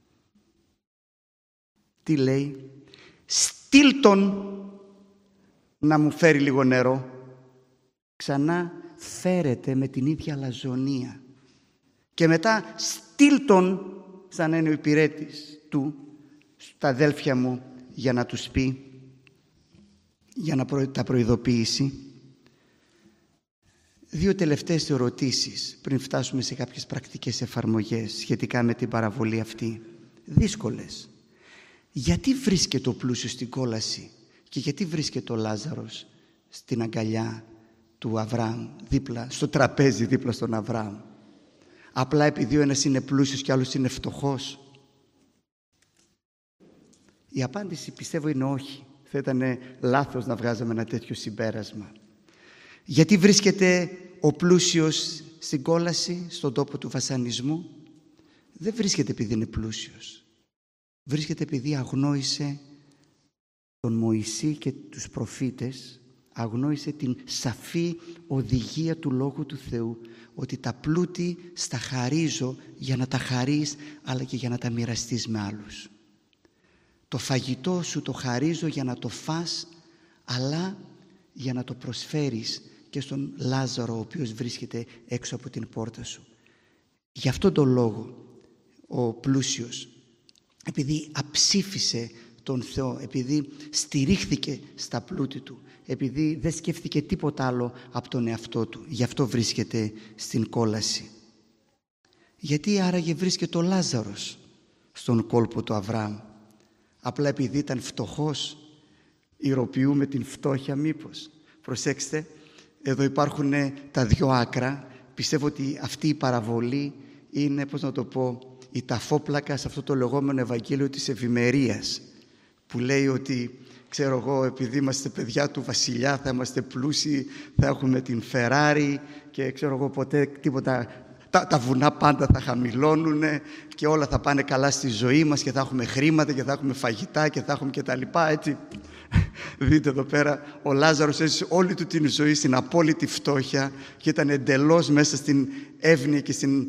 A: Τι λέει? Στείλ τον να μου φέρει λίγο νερό. Ξανά φέρεται με την ίδια αλαζονία. Και μετά στείλ τον, σαν να είναι ο υπηρέτης του, στα αδέλφια μου για να τους πει, για να τα προειδοποιήσει. Δύο τελευταίες ερωτήσεις πριν φτάσουμε σε κάποιες πρακτικές εφαρμογές σχετικά με την παραβολή αυτή. δύσκολες. Γιατί βρίσκεται ο πλούσιος στην κόλαση και γιατί βρίσκεται ο Λάζαρος στην αγκαλιά του Αβραάμ, δίπλα, στο τραπέζι δίπλα στον Αβραάμ? Απλά επειδή ο ένας είναι πλούσιος και ο άλλος είναι φτωχός? Η απάντηση πιστεύω είναι όχι. Θα ήταν λάθος να βγάζαμε ένα τέτοιο συμπέρασμα. Γιατί βρίσκεται ο πλούσιος στην κόλαση, στον τόπο του βασανισμού? Δεν βρίσκεται επειδή είναι πλούσιος. Βρίσκεται επειδή αγνόησε τον Μωυσή και τους προφήτες, αγνόησε την σαφή οδηγία του Λόγου του Θεού, ότι τα πλούτη στα χαρίζω για να τα χαρείς, αλλά και για να τα μοιραστείς με άλλους. Το φαγητό σου το χαρίζω για να το φας, αλλά για να το προσφέρεις και στον Λάζαρο, ο οποίος βρίσκεται έξω από την πόρτα σου. Γι' αυτόν τον λόγο ο πλούσιος, επειδή αψήφισε τον Θεό, επειδή στηρίχθηκε στα πλούτη του, επειδή δεν σκέφτηκε τίποτα άλλο από τον εαυτό του, γι' αυτό βρίσκεται στην κόλαση. Γιατί άραγε βρίσκεται ο Λάζαρος στον κόλπο του Αβραάμ? Απλά επειδή ήταν φτωχός? Ηρωποιούμε την φτώχεια μήπως? Προσέξτε, εδώ υπάρχουν τα δυο άκρα. Πιστεύω ότι αυτή η παραβολή είναι, πώς να το πω, η ταφόπλακα σε αυτό το λεγόμενο Ευαγγέλιο της ευημερίας, που λέει ότι, ξέρω εγώ, επειδή είμαστε παιδιά του βασιλιά θα είμαστε πλούσιοι, θα έχουμε την Φεράρι και ξέρω εγώ ποτέ τίποτα, τα βουνά πάντα θα χαμηλώνουν και όλα θα πάνε καλά στη ζωή μας και θα έχουμε χρήματα και θα έχουμε φαγητά και θα έχουμε και τα λοιπά, έτσι. Δείτε εδώ πέρα, ο Λάζαρος έζησε όλη του την ζωή στην απόλυτη φτώχεια και ήταν εντελώς μέσα στην εύνοια και στην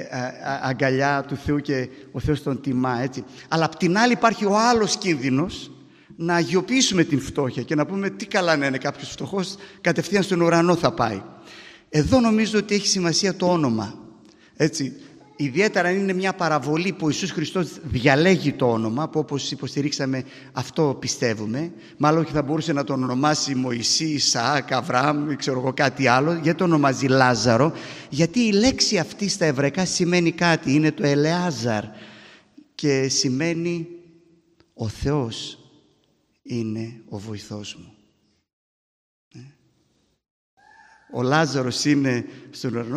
A: αγκαλιά του Θεού και ο Θεός τον τιμά, έτσι. Αλλά απ' την άλλη υπάρχει ο άλλος κίνδυνος να αγιοποιήσουμε την φτώχεια και να πούμε τι καλά να είναι κάποιος φτωχός, κατευθείαν στον ουρανό θα πάει. Εδώ νομίζω ότι έχει σημασία το όνομα, έτσι. Ιδιαίτερα αν είναι μια παραβολή που ο Ιησούς Χριστός διαλέγει το όνομα, που όπως υποστηρίξαμε αυτό πιστεύουμε, μάλλον και θα μπορούσε να τον ονομάσει Μωυσή, Ισαάκ, Αβραάμ ή ξέρω εγώ κάτι άλλο, γιατί το ονομάζει Λάζαρο? Γιατί η λέξη αυτή στα εβραϊκά σημαίνει κάτι, είναι το Ελεάζαρ και σημαίνει ο Θεός είναι ο βοηθός μου. Ο Λάζαρος είναι στον ουρανό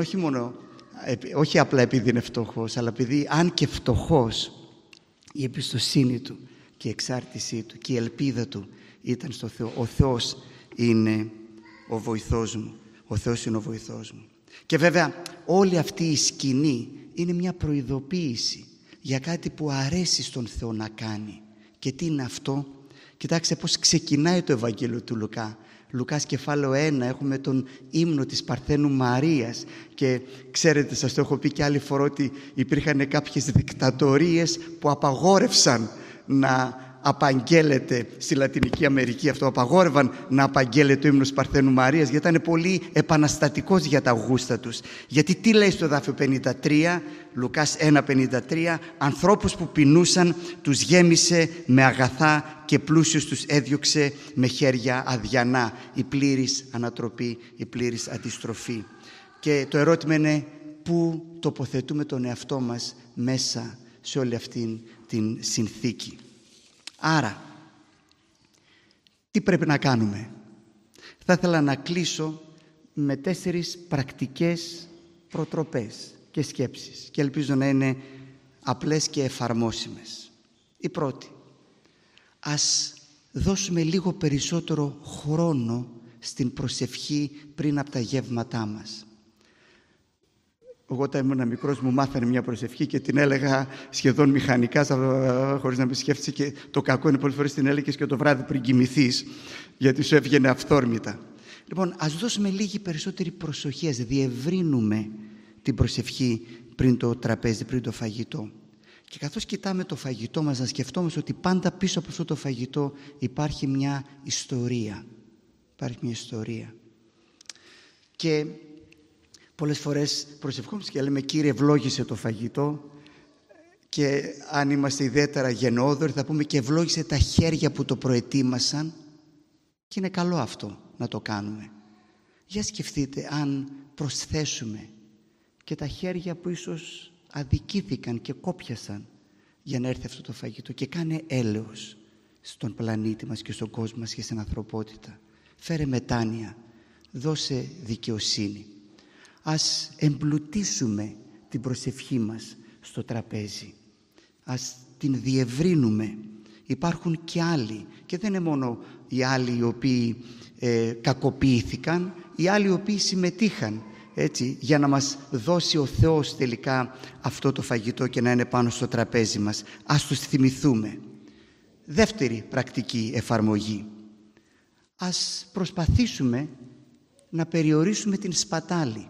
A: όχι απλά επειδή είναι φτωχός, αλλά επειδή αν και φτωχός, η εμπιστοσύνη του και η εξάρτησή του και η ελπίδα του ήταν στο Θεό. Ο Θεός είναι ο βοηθός μου. Ο Θεός είναι ο βοηθός μου. Και βέβαια όλη αυτή η σκηνή είναι μια προειδοποίηση για κάτι που αρέσει στον Θεό να κάνει. Και τι είναι αυτό? Κοιτάξτε πώς ξεκινάει το Ευαγγέλιο του Λουκά. Λουκάς κεφάλαιο 1 έχουμε τον ύμνο της Παρθένου Μαρίας και ξέρετε, σας το έχω πει και άλλη φορά, ότι υπήρχαν κάποιες δικτατορίες που απαγόρευσαν να απαγγέλλεται στη Λατινική Αμερική, αυτό απαγόρευαν να απαγγέλλεται ο ύμνος της Παρθένου Μαρίας, γιατί ήταν πολύ επαναστατικός για τα γούστα τους. Γιατί τι λέει στο εδάφιο 53, Λουκάς 1:53, ανθρώπους που πεινούσαν τους γέμισε με αγαθά και πλούσιους τους έδιωξε με χέρια αδιανά. Η πλήρης ανατροπή, η πλήρης αντιστροφή. Και το ερώτημα είναι πού τοποθετούμε τον εαυτό μας μέσα σε όλη αυτή την συνθήκη. Άρα, τι πρέπει να κάνουμε? Θα ήθελα να κλείσω με 4 πρακτικές προτροπές και σκέψεις και ελπίζω να είναι απλές και εφαρμόσιμες. Η πρώτη, ας δώσουμε λίγο περισσότερο χρόνο στην προσευχή πριν από τα γεύματά μας. Εγώ όταν ήμουν μικρός μου μάθανε μια προσευχή και την έλεγα σχεδόν μηχανικά, χωρίς να με σκέφτεσαι, και το κακό είναι πολλές φορές την έλεγες και το βράδυ πριν κοιμηθείς, γιατί σου έβγαινε αυθόρμητα. Λοιπόν, ας δώσουμε λίγη περισσότερη προσοχή, ας διευρύνουμε την προσευχή πριν το τραπέζι, πριν το φαγητό. Και καθώς κοιτάμε το φαγητό μας, να σκεφτόμαστε ότι πάντα πίσω από αυτό το φαγητό υπάρχει μια ιστορία. Υπάρχει μια ιστορία. Και πολλές φορές προσευχόμαστε και λέμε «Κύριε, ευλόγησε το φαγητό», και αν είμαστε ιδιαίτερα γενναιόδοροι θα πούμε «και ευλόγησε τα χέρια που το προετοίμασαν», και είναι καλό αυτό να το κάνουμε. Για σκεφτείτε αν προσθέσουμε και τα χέρια που ίσως αδικήθηκαν και κόπιασαν για να έρθει αυτό το φαγητό και κάνε έλεος στον πλανήτη μας και στον κόσμο μας και στην ανθρωπότητα. Φέρε μετάνοια, δώσε δικαιοσύνη. Ας εμπλουτίσουμε την προσευχή μας στο τραπέζι. Ας την διευρύνουμε. Υπάρχουν και άλλοι, και δεν είναι μόνο οι άλλοι οι οποίοι κακοποιήθηκαν, οι άλλοι οι οποίοι συμμετείχαν, έτσι, για να μας δώσει ο Θεός τελικά αυτό το φαγητό και να είναι πάνω στο τραπέζι μας. Ας τους θυμηθούμε. Δεύτερη πρακτική εφαρμογή. Ας προσπαθήσουμε να περιορίσουμε την σπατάλη.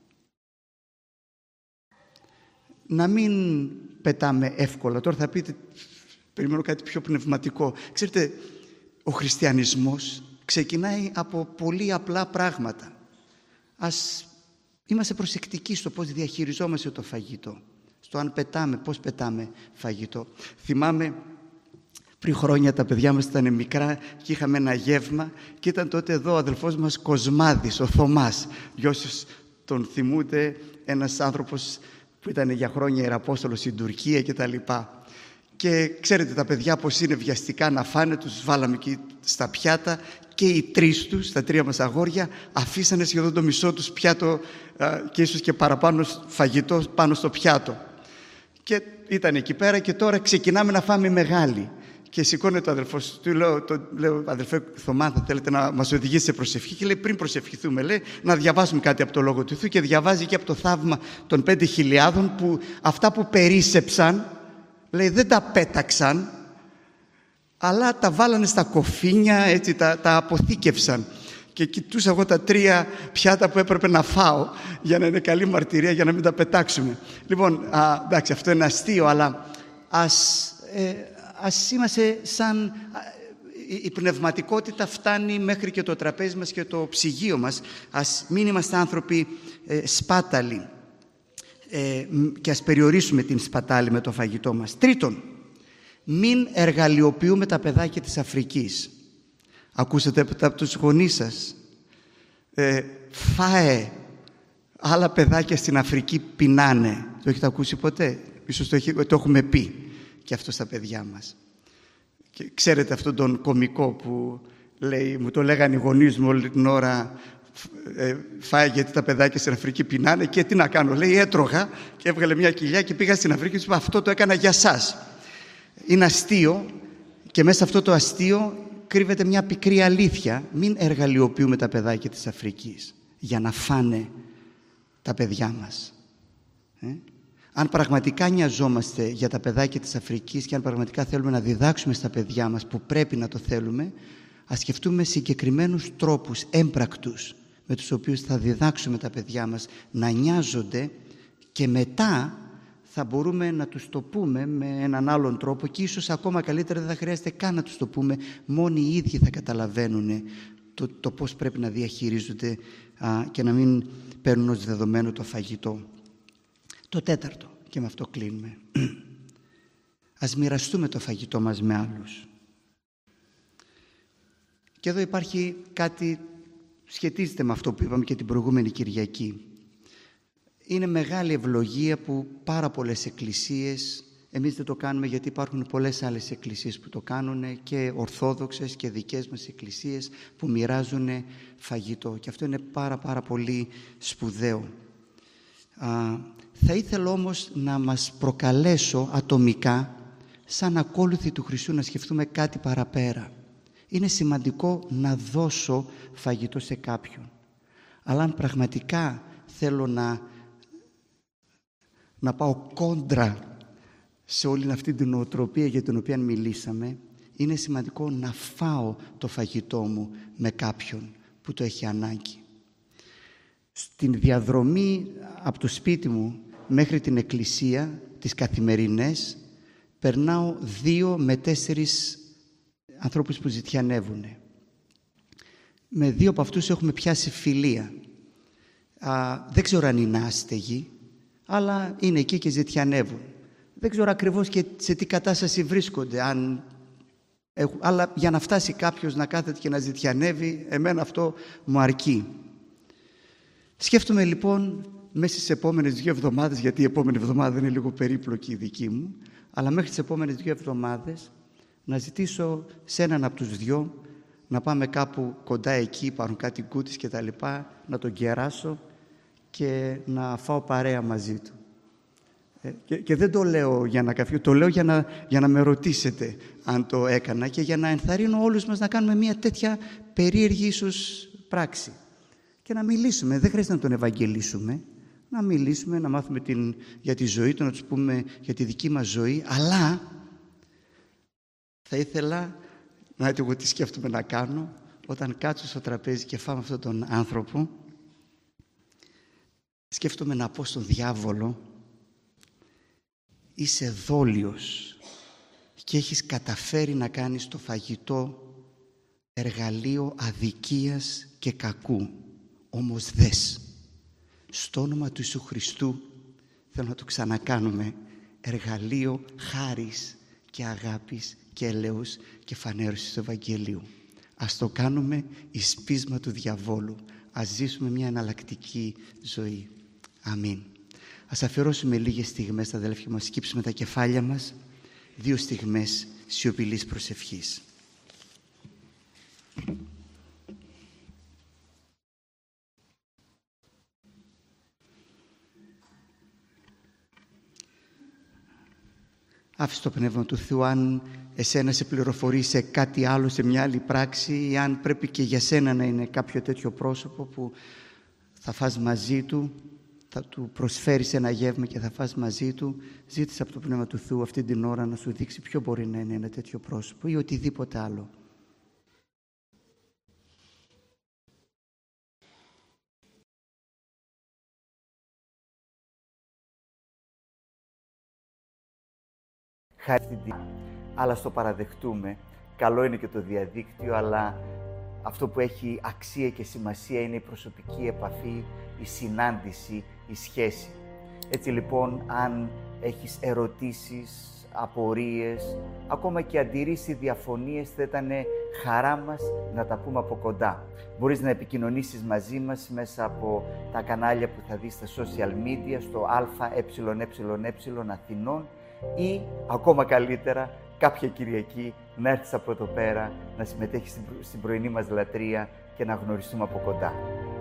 A: Να μην πετάμε εύκολα. Τώρα θα πείτε, περιμένω κάτι πιο πνευματικό. Ξέρετε, ο χριστιανισμός ξεκινάει από πολύ απλά πράγματα. Ας είμαστε προσεκτικοί στο πώς διαχειριζόμαστε το φαγητό. Στο αν πετάμε, πώς πετάμε φαγητό. Θυμάμαι πριν χρόνια τα παιδιά μας ήταν μικρά και είχαμε ένα γεύμα και ήταν τότε εδώ ο αδελφός μας Κοσμάδης, ο Θωμάς. Για όσους τον θυμούνται, ένας άνθρωπος που ήταν για χρόνια ιεραπόστολος στην Τουρκία και τα λοιπά. Και ξέρετε τα παιδιά πως είναι βιαστικά να φάνε, τους βάλαμε εκεί στα πιάτα και οι τρεις τους, τα τρία μας αγόρια, αφήσανε σχεδόν το μισό τους πιάτο και ίσως και παραπάνω φαγητό πάνω στο πιάτο. Και ήταν εκεί πέρα και τώρα ξεκινάμε να φάμε μεγάλη. Και σηκώνεται ο αδελφός του, λέω αδελφέ Θωμά, θα θέλετε να μας οδηγήσει σε προσευχή? Και λέει, πριν προσευχηθούμε, λέει, να διαβάσουμε κάτι από το Λόγο του Θεού. Και διαβάζει και από το θαύμα των 5.000 που αυτά που περίσσεψαν, λέει, δεν τα πέταξαν, αλλά τα βάλανε στα κοφίνια, έτσι, τα αποθήκευσαν. Και κοιτούσα εγώ τα τρία πιάτα που έπρεπε να φάω για να είναι καλή μαρτυρία, για να μην τα πετάξουμε. Λοιπόν, εντάξει, αυτό είναι αστείο, αλλά ας είμαστε σαν... Η πνευματικότητα φτάνει μέχρι και το τραπέζι μας και το ψυγείο μας. Ας μην είμαστε άνθρωποι σπάταλοι και ας περιορίσουμε την σπατάλη με το φαγητό μας. Τρίτον, μην εργαλειοποιούμε τα παιδάκια της Αφρικής. Ακούσατε από τους γονείς σας, φάε, άλλα παιδάκια στην Αφρική πεινάνε. Το έχετε ακούσει ποτέ? Ίσως το έχουμε πει και αυτό στα παιδιά μας. Και ξέρετε αυτόν τον κωμικό που λέει, μου το λέγανε οι γονείς μου όλη την ώρα, φάει γιατί τα παιδάκια στην Αφρική πεινάνε, και τι να κάνω, λέει, έτρωγα και έβγαλε μια κοιλιά και πήγα στην Αφρική και του είπα, αυτό το έκανα για σας. Είναι αστείο και μέσα σε αυτό το αστείο κρύβεται μια πικρή αλήθεια. Μην εργαλειοποιούμε τα παιδάκια της Αφρικής για να φάνε τα παιδιά μας. Αν πραγματικά νοιαζόμαστε για τα παιδάκια της Αφρικής και αν πραγματικά θέλουμε να διδάξουμε στα παιδιά μας, που πρέπει να το θέλουμε, ας σκεφτούμε συγκεκριμένους τρόπους έμπρακτους με τους οποίους θα διδάξουμε τα παιδιά μας να νοιάζονται, και μετά θα μπορούμε να τους το πούμε με έναν άλλον τρόπο και ίσως ακόμα καλύτερα δεν θα χρειάζεται καν να τους το πούμε, μόνοι οι ίδιοι θα καταλαβαίνουν το πώς πρέπει να διαχειρίζονται και να μην παίρνουν ως δεδομένο το φαγητό. Το τέταρτο, και με αυτό κλείνουμε, ας μοιραστούμε το φαγητό μας με άλλους. Και εδώ υπάρχει κάτι, σχετίζεται με αυτό που είπαμε και την προηγούμενη Κυριακή. Είναι μεγάλη ευλογία που πάρα πολλές εκκλησίες, εμείς δεν το κάνουμε γιατί υπάρχουν πολλές άλλες εκκλησίες που το κάνουν, και ορθόδοξες και δικές μας εκκλησίες που μοιράζουν φαγητό, και αυτό είναι πάρα πολύ σπουδαίο. Θα ήθελα όμως να μας προκαλέσω ατομικά, σαν ακόλουθοι του Χριστού, να σκεφτούμε κάτι παραπέρα. Είναι σημαντικό να δώσω φαγητό σε κάποιον, αλλά αν πραγματικά θέλω να πάω κόντρα σε όλη αυτή την νοοτροπία για την οποία μιλήσαμε, είναι σημαντικό να φάω το φαγητό μου με κάποιον που το έχει ανάγκη. Στην διαδρομή από το σπίτι μου μέχρι την εκκλησία, τις καθημερινές, περνάω 2 με 4 ανθρώπους που ζητιανεύουν. Με 2 από αυτούς έχουμε πιάσει φιλία. Δεν ξέρω αν είναι άστεγοι, αλλά είναι εκεί και ζητιανεύουν. Δεν ξέρω ακριβώς και σε τι κατάσταση βρίσκονται, αλλά για να φτάσει κάποιος να κάθεται και να ζητιανεύει, εμένα αυτό μου αρκεί. Σκέφτομαι λοιπόν μέσα στις επόμενες 2 εβδομάδες, γιατί η επόμενη εβδομάδα είναι λίγο περίπλοκη η δική μου, αλλά μέχρι τις επόμενες 2 εβδομάδες να ζητήσω σε έναν από τους 2 να πάμε κάπου κοντά εκεί, υπάρχουν κάτι κούτις και τα λοιπά, να τον κεράσω και να φάω παρέα μαζί του. Και δεν το λέω για να καφιώ, το λέω για να με ρωτήσετε αν το έκανα και για να ενθαρρύνω όλους μας να κάνουμε μια τέτοια περίεργη ίσως πράξη. Και να μιλήσουμε, δεν χρειάζεται να τον ευαγγελίσουμε, να μιλήσουμε, να μάθουμε για τη ζωή του, να τους πούμε για τη δική μας ζωή, αλλά θα ήθελα, να δείτε εγώ τι σκέφτομαι να κάνω, όταν κάτσω στο τραπέζι και φάω αυτόν τον άνθρωπο, σκέφτομαι να πω στον διάβολο: είσαι δόλιος και έχεις καταφέρει να κάνεις το φαγητό εργαλείο αδικίας και κακού. Όμως δες, στο όνομα του Ιησού Χριστού θέλω να το ξανακάνουμε εργαλείο χάρις και αγάπης και ελέους και φανέρωσης του Ευαγγελίου. Ας το κάνουμε εις πείσμα του διαβόλου. Ας ζήσουμε μια εναλλακτική ζωή. Αμήν. Ας αφιερώσουμε λίγες στιγμές, αδέλφια μας, σκύψουμε τα κεφάλια μας, 2 στιγμές σιωπηλής προσευχής. Άφησε το Πνεύμα του Θεού αν εσένα σε πληροφορεί σε κάτι άλλο, σε μια άλλη πράξη, ή αν πρέπει και για σένα να είναι κάποιο τέτοιο πρόσωπο που θα φας μαζί του, θα του προσφέρεις ένα γεύμα και θα φας μαζί του. Ζήτησε από το Πνεύμα του Θεού αυτή την ώρα να σου δείξει ποιο μπορεί να είναι ένα τέτοιο πρόσωπο ή οτιδήποτε άλλο. Αλλά στο παραδεχτούμε. Καλό είναι και το διαδίκτυο, αλλά αυτό που έχει αξία και σημασία είναι η προσωπική επαφή, η συνάντηση, η σχέση. Έτσι λοιπόν, αν έχεις ερωτήσεις, απορίες, ακόμα και αντιρρήσεις, διαφωνίες, θα ήταν χαρά μας να τα πούμε από κοντά. Μπορείς να επικοινωνήσεις μαζί μας μέσα από τα κανάλια που θα δεις στα social media, στο ΑΕΕ Αθηνών, ή ακόμα καλύτερα κάποια Κυριακή να έρθεις από εδώ πέρα, να συμμετέχεις στην πρωινή μας λατρεία και να γνωριστούμε από κοντά.